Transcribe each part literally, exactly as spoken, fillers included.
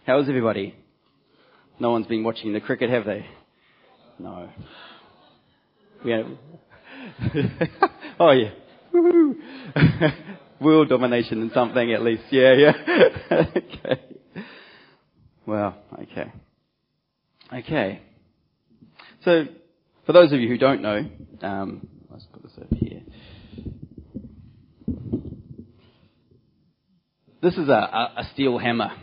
How's everybody? No one's been watching the cricket, have they? No. Yeah. Oh, yeah. Woo-hoo. World domination in something at least. Yeah, yeah. Okay. Well, okay. Okay. So, for those of you who don't know, um, let's put this over here. This is a, a, a steel hammer.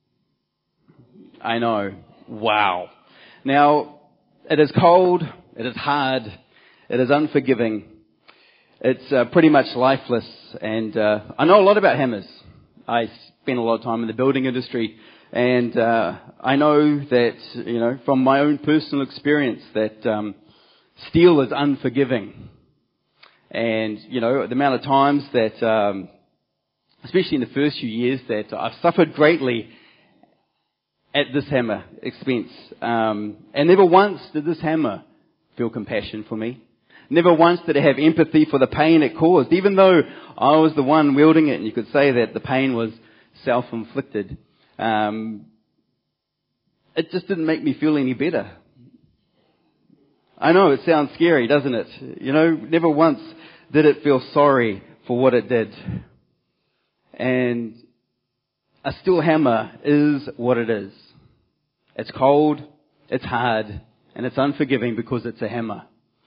I know. Wow. Now, it is cold, it is hard, it is unforgiving, it's uh, pretty much lifeless, and uh, I know a lot about hammers. I spend a lot of time in the building industry, and uh, I know that, you know, from my own personal experience, that um, steel is unforgiving. And, you know, the amount of times that, um, especially in the first few years, that I've suffered greatly at this hammer expense. Um, and never once did this hammer feel compassion for me. Never once did it have empathy for the pain it caused, even though I was the one wielding it, and you could say that the pain was self-inflicted. Um, it just didn't make me feel any better. I know it sounds scary, doesn't it? You know, never once did it feel sorry for what it did. And a steel hammer is what it is. It's cold, it's hard, and it's unforgiving because it's a hammer.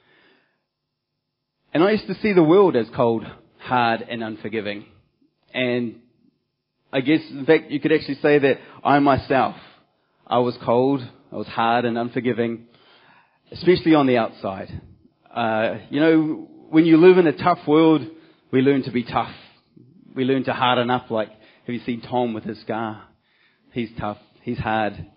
And I used to see the world as cold, hard, and unforgiving. And I guess, in fact, you could actually say that I myself, I was cold, I was hard and unforgiving, especially on the outside. Uh, you know, when you live in a tough world, we learn to be tough. We learn to harden up, like, have you seen Tom with his scar? He's tough. He's hard.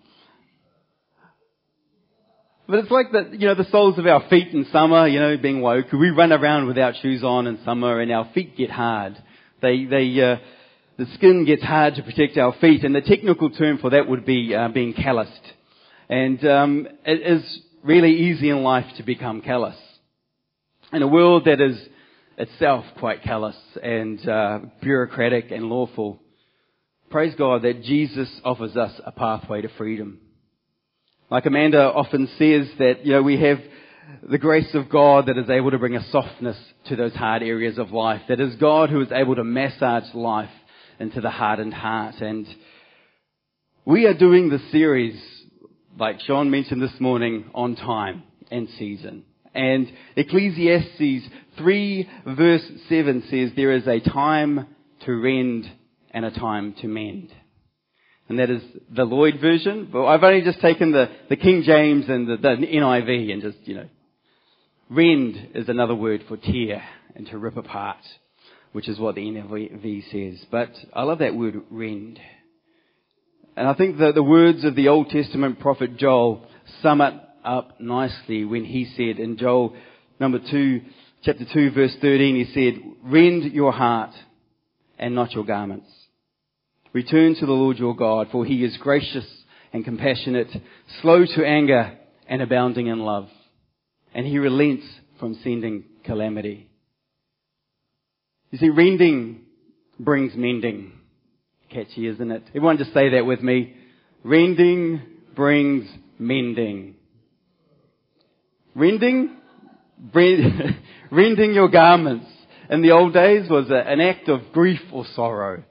But it's like the, you know, the soles of our feet in summer, you know, being woke. We run around without shoes on in summer and our feet get hard. They, they, uh, the skin gets hard to protect our feet, and the technical term for that would be uh, being calloused. And um, it is really easy in life to become callous. In a world that is itself quite callous and uh, bureaucratic and lawful, praise God that Jesus offers us a pathway to freedom. Like Amanda often says, that, you know, we have the grace of God that is able to bring a softness to those hard areas of life. That is God who is able to massage life into the hardened heart. And we are doing this series, like Sean mentioned this morning, on time and season. And Ecclesiastes three verse seven says there is a time to rend and a time to mend. And that is the Lloyd version. But I've only just taken the, the King James and the, the N I V and just, you know. Rend is another word for tear and to rip apart, which is what the N I V says. But I love that word, rend. And I think that the words of the Old Testament prophet Joel sum it up nicely when he said in Joel number two, chapter two, verse thirteen, he said, "Rend your heart and not your garments. Return to the Lord your God, for he is gracious and compassionate, slow to anger and abounding in love. And he relents from sending calamity." You see, rending brings mending. Catchy, isn't it? Everyone just say that with me. Rending brings mending. Rending? Rending your garments in the old days was a, an act of grief or sorrow.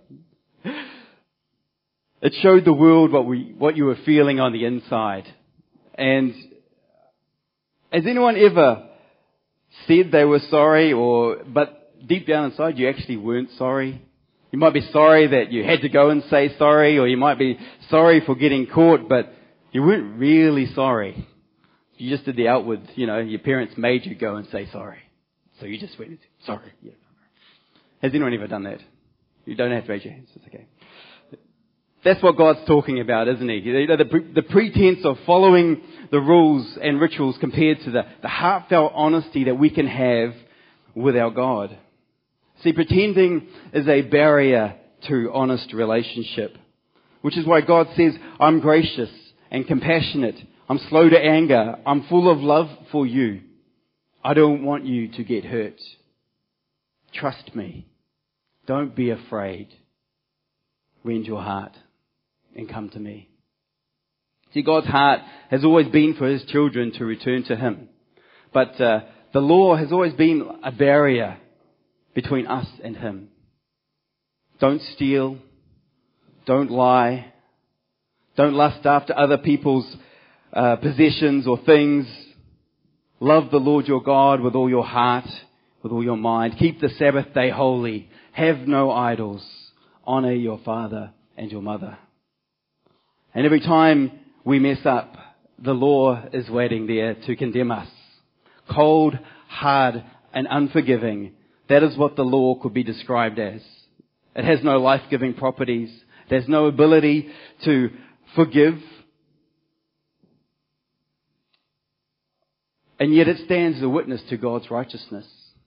It showed the world what we, what you were feeling on the inside. And has anyone ever said they were sorry, or, but deep down inside you actually weren't sorry? You might be sorry that you had to go and say sorry, or you might be sorry for getting caught, but you weren't really sorry. You just did the outward, you know, your parents made you go and say sorry. So you just went, sorry. Yeah. Has anyone ever done that? You don't have to raise your hands, it's okay. That's what God's talking about, isn't he? You know, the, the pretense of following the rules and rituals compared to the, the heartfelt honesty that we can have with our God. See, pretending is a barrier to honest relationship, which is why God says, "I'm gracious and compassionate. I'm slow to anger. I'm full of love for you. I don't want you to get hurt. Trust me. Don't be afraid. Rend your heart and come to me." See, God's heart has always been for His children to return to Him. But uh, the law has always been a barrier between us and Him. Don't steal. Don't lie. Don't lust after other people's uh, possessions or things. Love the Lord your God with all your heart, with all your mind. Keep the Sabbath day holy. Have no idols. Honor your father and your mother. And every time we mess up, the law is waiting there to condemn us. Cold, hard, and unforgiving. That is what the law could be described as. It has no life-giving properties. There's no ability to forgive. And yet it stands as a witness to God's righteousness.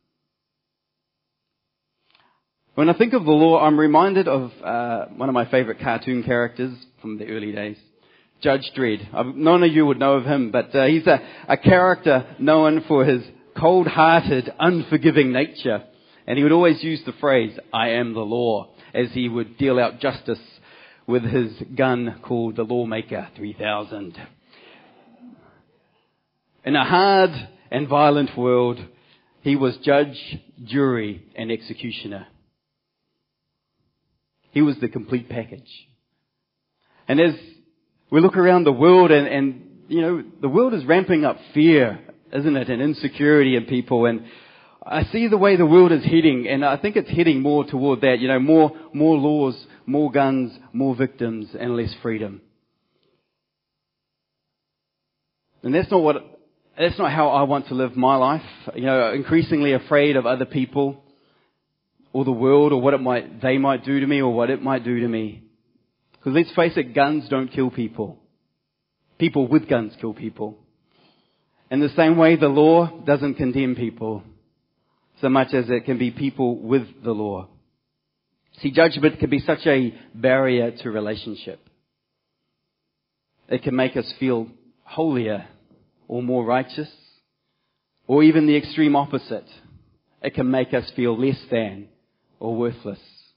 When I think of the law, I'm reminded of uh, one of my favourite cartoon characters from the early days, Judge Dredd. I've, none of you would know of him, but uh, he's a, a character known for his cold-hearted, unforgiving nature. And he would always use the phrase, "I am the law," as he would deal out justice with his gun called the Lawmaker three thousand. In a hard and violent world, he was judge, jury, and executioner. He was the complete package. And as we look around the world, and, and you know, the world is ramping up fear, isn't it, and insecurity in people. And I see the way the world is heading, and I think it's heading more toward that. You know, more more laws, more guns, more victims, and less freedom. And that's not what. That's not how I want to live my life. You know, increasingly afraid of other people, or the world, or what it might they might do to me, or what it might do to me. Because let's face it, guns don't kill people. People with guns kill people. In the same way, the law doesn't condemn people so much as it can be people with the law. See, judgment can be such a barrier to relationship. It can make us feel holier or more righteous, or even the extreme opposite. It can make us feel less than or worthless.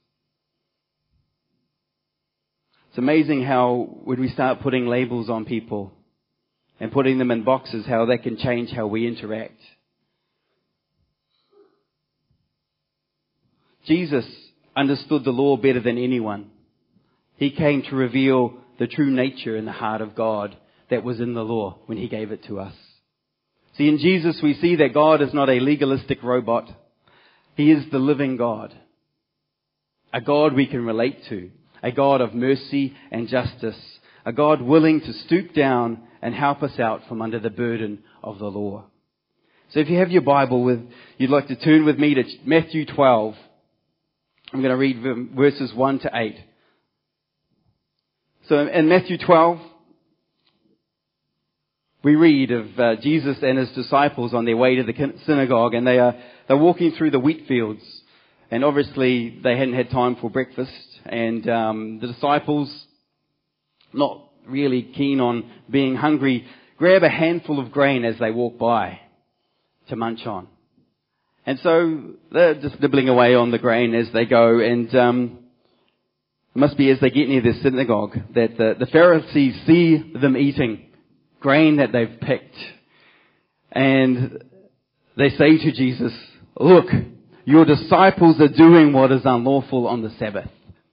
It's amazing how when we start putting labels on people and putting them in boxes, how that can change how we interact. Jesus understood the law better than anyone. He came to reveal the true nature and the heart of God that was in the law when He gave it to us. See, in Jesus we see that God is not a legalistic robot. He is the living God. A God we can relate to. A God of mercy and justice. A God willing to stoop down and help us out from under the burden of the law. So if you have your Bible with, you'd like to turn with me to Matthew twelve. I'm going to read verses one to eight. So in Matthew twelve, we read of uh, Jesus and His disciples on their way to the synagogue, and they are they're walking through the wheat fields. And obviously they hadn't had time for breakfast, and um, the disciples, not really keen on being hungry, grab a handful of grain as they walk by to munch on. And so they're just nibbling away on the grain as they go, and um, it must be as they get near the synagogue that the, the Pharisees see them eating grain that they've picked. And they say to Jesus, "Look, your disciples are doing what is unlawful on the Sabbath."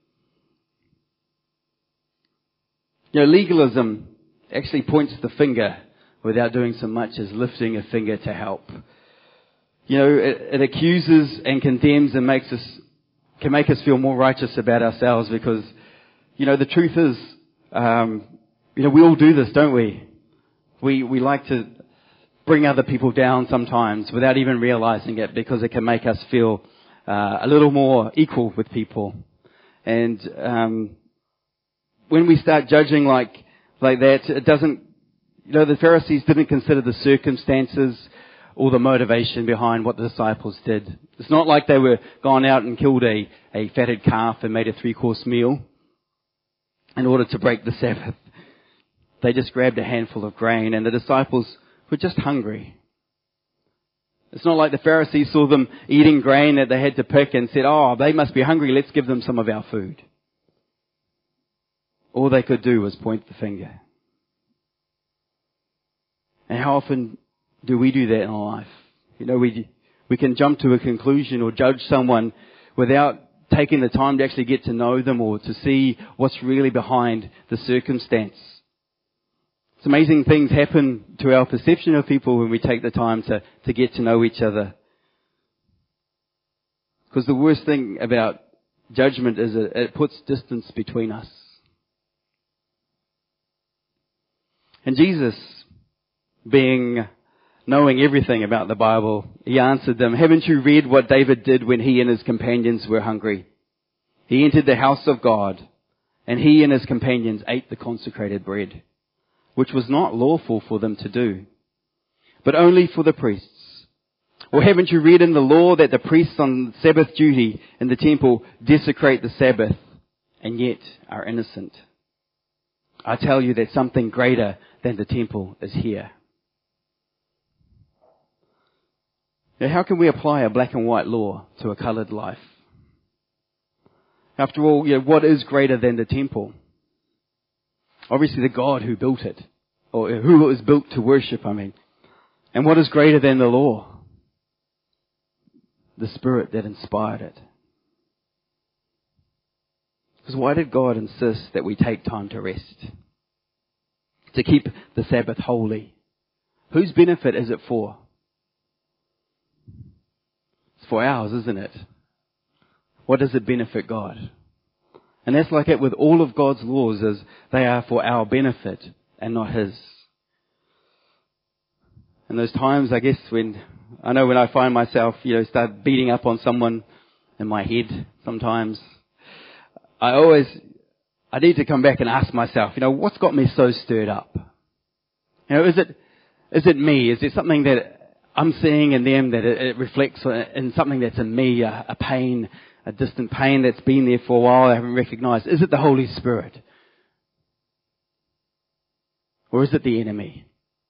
You know, legalism actually points the finger without doing so much as lifting a finger to help. You know, it, it accuses and condemns and makes us, can make us feel more righteous about ourselves because, you know, the truth is, um, you know, we all do this, don't we? We, we like to bring other people down sometimes without even realizing it because it can make us feel uh, a little more equal with people. And um, when we start judging like like that, it doesn't, you know, the Pharisees didn't consider the circumstances or the motivation behind what the disciples did. It's not like they were gone out and killed a, a fatted calf and made a three-course meal in order to break the Sabbath. They just grabbed a handful of grain, and the disciples were just hungry. It's not like the Pharisees saw them eating grain that they had to pick and said, "Oh, they must be hungry, let's give them some of our food." All they could do was point the finger. And how often do we do that in our life? You know, we we can jump to a conclusion or judge someone without taking the time to actually get to know them or to see what's really behind the circumstance. It's amazing things happen to our perception of people when we take the time to, to get to know each other. Because the worst thing about judgment is it, it puts distance between us. And Jesus, being knowing everything about the Bible, he answered them, "Haven't you read what David did when he and his companions were hungry? He entered the house of God, and he and his companions ate the consecrated bread, which was not lawful for them to do, but only for the priests. Or haven't you read in the law that the priests on Sabbath duty in the temple desecrate the Sabbath, and yet are innocent? I tell you that something greater than the temple is here." Now, how can we apply a black and white law to a coloured life? After all, you know, what is greater than the temple? Obviously the God who built it, or who it was built to worship, I mean. And what is greater than the law? The Spirit that inspired it. Because why did God insist that we take time to rest? To keep the Sabbath holy? Whose benefit is it for? It's for ours, isn't it? What does it benefit God? And that's like it with all of God's laws, is they are for our benefit and not His. And those times, I guess, when, I know when I find myself, you know, start beating up on someone in my head sometimes, I always, I need to come back and ask myself, you know, what's got me so stirred up? You know, is it, is it me? Is it something that I'm seeing in them that it, it reflects in something that's in me, a, a pain, a distant pain that's been there for a while I haven't recognized? Is it the Holy Spirit? Or is it the enemy?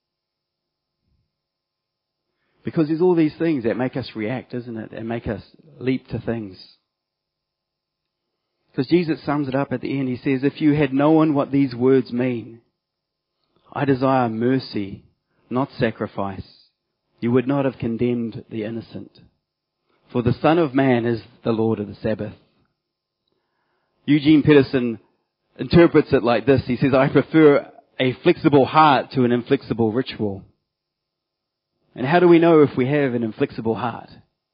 Because there's all these things that make us react, isn't it? And make us leap to things. Because Jesus sums it up at the end. He says, "If you had known what these words mean, I desire mercy, not sacrifice, you would not have condemned the innocent. For the Son of Man is the Lord of the Sabbath." Eugene Peterson interprets it like this. He says, "I prefer a flexible heart to an inflexible ritual." And how do we know if we have an inflexible heart?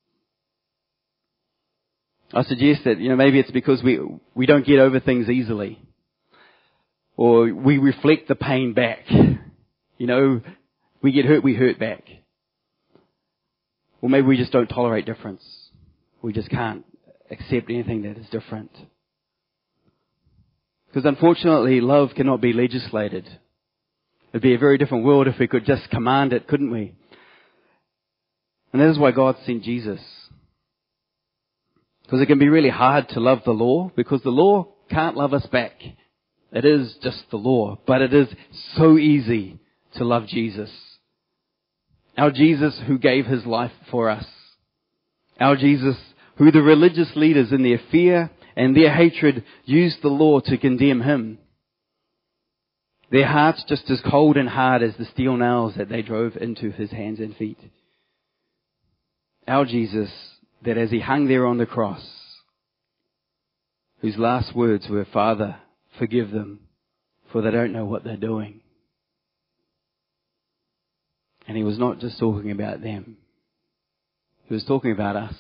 I suggest that, you know, maybe it's because we we don't get over things easily. Or we reflect the pain back. You know, we get hurt, we hurt back. Or maybe we just don't tolerate difference. We just can't accept anything that is different. Because unfortunately, love cannot be legislated. It'd be a very different world if we could just command it, couldn't we? And that is why God sent Jesus. Because it can be really hard to love the law, because the law can't love us back. It is just the law. But it is so easy to love Jesus. Our Jesus who gave His life for us. Our Jesus who the religious leaders in their fear and their hatred used the law to condemn Him. Their hearts just as cold and hard as the steel nails that they drove into His hands and feet. Our Jesus, that as He hung there on the cross, whose last words were, "Father, forgive them, for they don't know what they're doing." And He was not just talking about them. He was talking about us.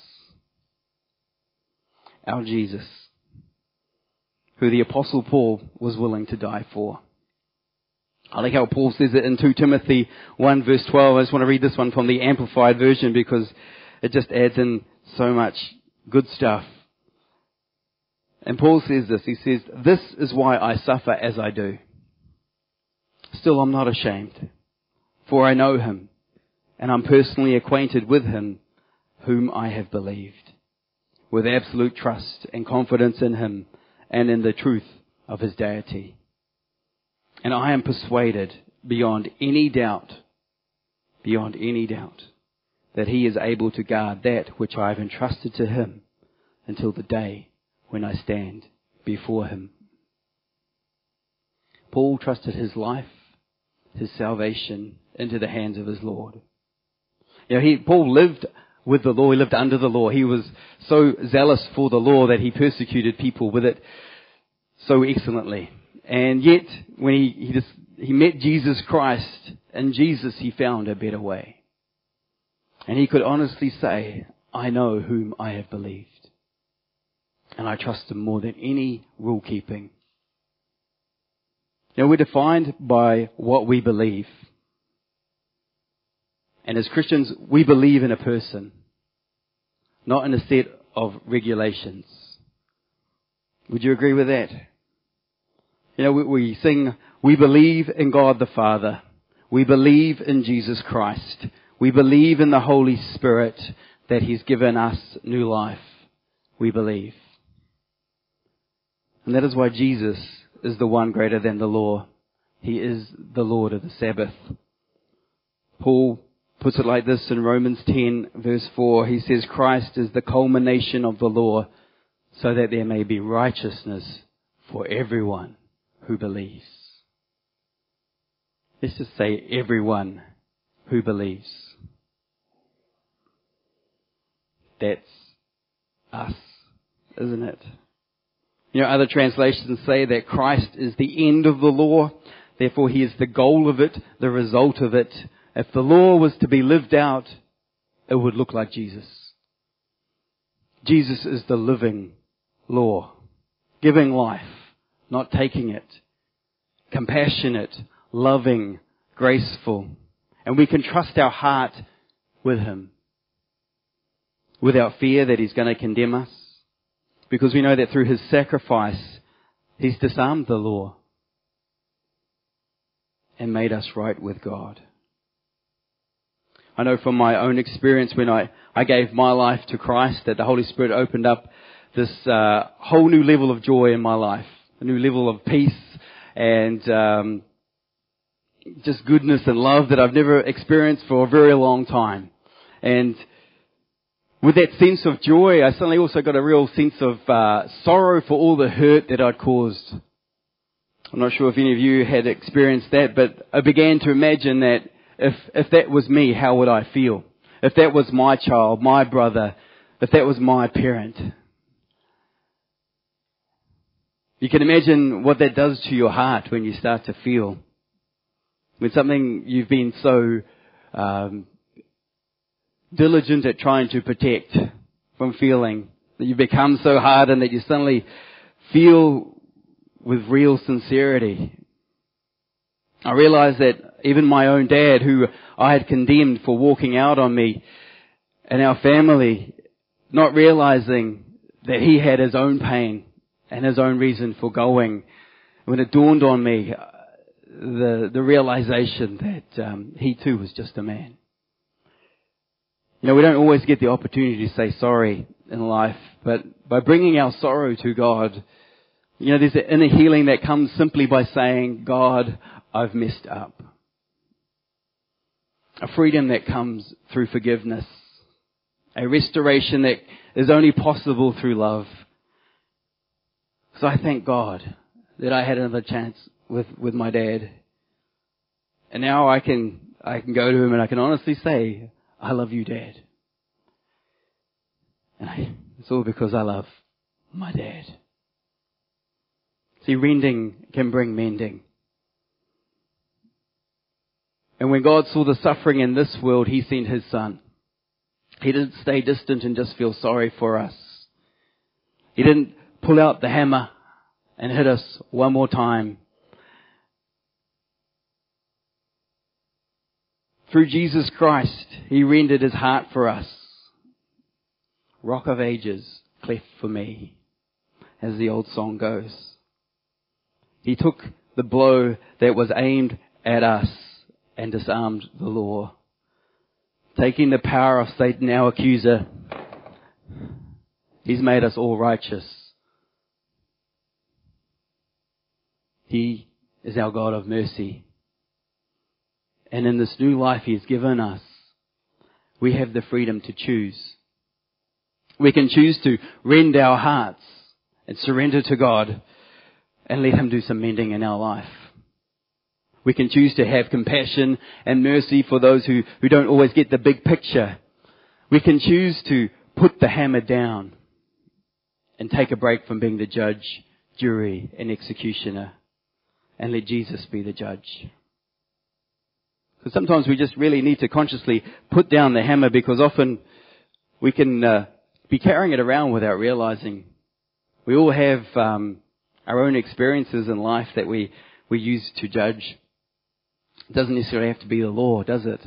Our Jesus, who the Apostle Paul was willing to die for. I like how Paul says it in Second Timothy one verse twelve. I just want to read this one from the Amplified Version because it just adds in so much good stuff. And Paul says this. He says, "This is why I suffer as I do. Still I'm not ashamed, for I know Him, and I'm personally acquainted with Him whom I have believed, with absolute trust and confidence in Him and in the truth of His deity. And I am persuaded beyond any doubt, beyond any doubt, that He is able to guard that which I have entrusted to Him until the day when I stand before Him." Paul trusted his life, his salvation into the hands of his Lord. You know, he, Paul lived with the law, he lived under the law. He was so zealous for the law that he persecuted people with it so excellently. And yet, when he, he just, he met Jesus Christ, in Jesus he found a better way. And he could honestly say, I know whom I have believed. And I trust him more than any rule keeping. Now, we're defined by what we believe. And as Christians, we believe in a person, not in a set of regulations. Would you agree with that? You know, we, we sing, we believe in God the Father. We believe in Jesus Christ. We believe in the Holy Spirit, that he's given us new life. We believe. And that is why Jesus is the one greater than the law. He is the Lord of the Sabbath. Paul puts it like this in Romans ten verse four. He says, Christ is the culmination of the law, so that there may be righteousness for everyone who believes. Let's just say everyone who believes. That's us, isn't it? You know, other translations say that Christ is the end of the law. Therefore, he is the goal of it, the result of it. If the law was to be lived out, it would look like Jesus. Jesus is the living law, giving life, not taking it, compassionate, loving, graceful. And we can trust our heart with him, without fear that he's going to condemn us, because we know that through his sacrifice, he's disarmed the law and made us right with God. I know from my own experience when I, I gave my life to Christ that the Holy Spirit opened up this uh, whole new level of joy in my life, a new level of peace and um, just goodness and love that I've never experienced for a very long time. And with that sense of joy, I suddenly also got a real sense of uh, sorrow for all the hurt that I'd caused. I'm not sure if any of you had experienced that, but I began to imagine that if if that was me, how would I feel? If that was my child, my brother, if that was my parent. You can imagine what that does to your heart when you start to feel. When something you've been so um, diligent at trying to protect from feeling, that you become so hardened that you suddenly feel with real sincerity. I realized that even my own dad, who I had condemned for walking out on me, and our family, not realizing that he had his own pain and his own reason for going, when it dawned on me, the the realization that um, he too was just a man. You know, we don't always get the opportunity to say sorry in life, but by bringing our sorrow to God, you know, there's an inner healing that comes simply by saying, God, I've messed up. A freedom that comes through forgiveness. A restoration that is only possible through love. So I thank God that I had another chance with, with my dad. And now I can, I can go to him and I can honestly say, I love you, Dad. And I, it's all because I love my dad. See, rending can bring mending. And when God saw the suffering in this world, he sent his son. He didn't stay distant and just feel sorry for us. He didn't pull out the hammer and hit us one more time. Through Jesus Christ, he rendered his heart for us. Rock of ages, cleft for me, as the old song goes. He took the blow that was aimed at us and disarmed the law. Taking the power of Satan, our accuser, he's made us all righteous. He is our God of mercy. And in this new life he has given us, we have the freedom to choose. We can choose to rend our hearts and surrender to God and let him do some mending in our life. We can choose to have compassion and mercy for those who, who don't always get the big picture. We can choose to put the hammer down and take a break from being the judge, jury, and executioner, and let Jesus be the judge. Because sometimes we just really need to consciously put down the hammer, because often we can uh, be carrying it around without realizing. We all have um, our own experiences in life that we, we use to judge. It doesn't necessarily have to be the law, does it?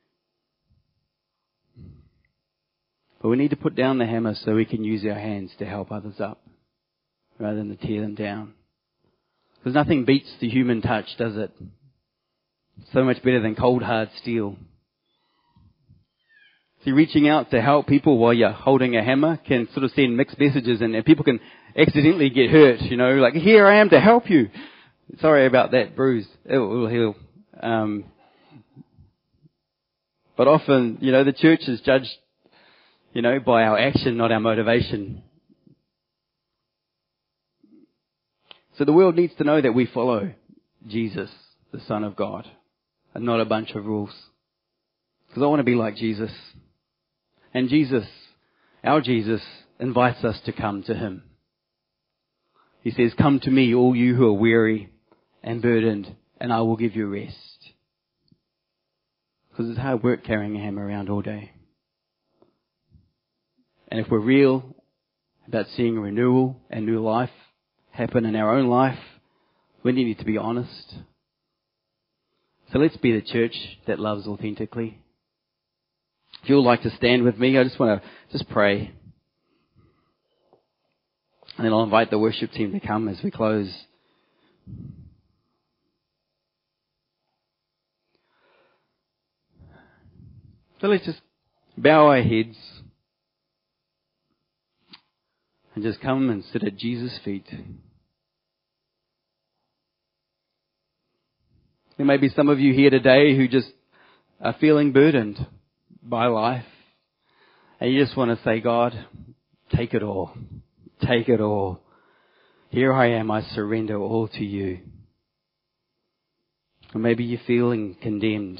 But we need to put down the hammer so we can use our hands to help others up, rather than to tear them down. Because nothing beats the human touch, does it? So much better than cold, hard steel. See, reaching out to help people while you're holding a hammer can sort of send mixed messages, and, and people can accidentally get hurt, you know, like, here I am to help you. Sorry about that bruise. It will heal. Um, but often, you know, the church is judged, you know, by our action, not our motivation. So the world needs to know that we follow Jesus, the Son of God, and not a bunch of rules. Because I want to be like Jesus. And Jesus, our Jesus, invites us to come to Him. He says, come to me, all you who are weary and burdened, and I will give you rest. Because it's hard work carrying a hammer around all day. And if we're real about seeing renewal and new life happen in our own life, we need to be honest. So let's be the church that loves authentically. If you would like to stand with me, I just want to just pray. And then I'll invite the worship team to come as we close. So let's just bow our heads and just come and sit at Jesus' feet. There may be some of you here today who just are feeling burdened by life. And you just want to say, God, take it all. Take it all. Here I am, I surrender all to you. Or maybe you're feeling condemned.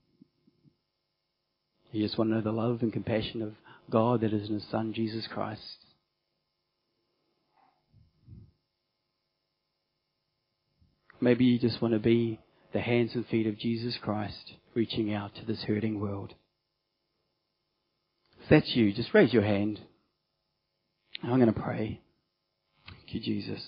You just want to know the love and compassion of God that is in His Son, Jesus Christ. Maybe you just want to be the hands and feet of Jesus Christ, reaching out to this hurting world. If that's you, just raise your hand. I'm going to pray. Thank you, Jesus.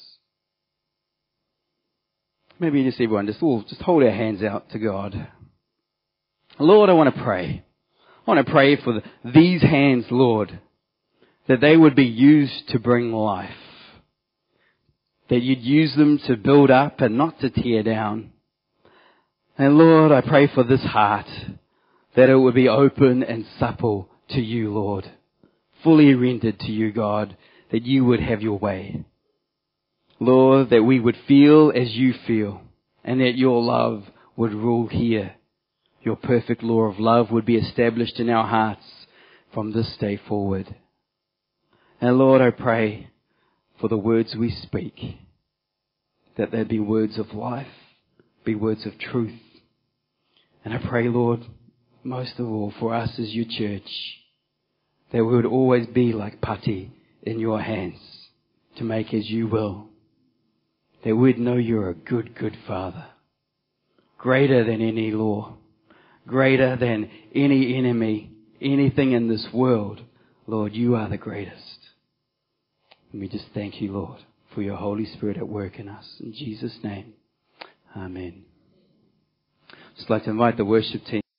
Maybe just everyone, just all, just hold our hands out to God. Lord, I want to pray. I want to pray for the, these hands, Lord, that they would be used to bring life. That you'd use them to build up and not to tear down. And Lord, I pray for this heart, that it would be open and supple to you, Lord. Fully rendered to you, God, that you would have your way. Lord, that we would feel as you feel, and that your love would rule here. Your perfect law of love would be established in our hearts from this day forward. And Lord, I pray for the words we speak, that they be words of life, be words of truth. And I pray, Lord, most of all for us as your church, that we would always be like putty in your hands to make as you will. That we'd know you're a good, good Father, greater than any law, greater than any enemy, anything in this world. Lord, you are the greatest. And we just thank you, Lord, for your Holy Spirit at work in us. In Jesus' name, amen. Just like to invite the worship team.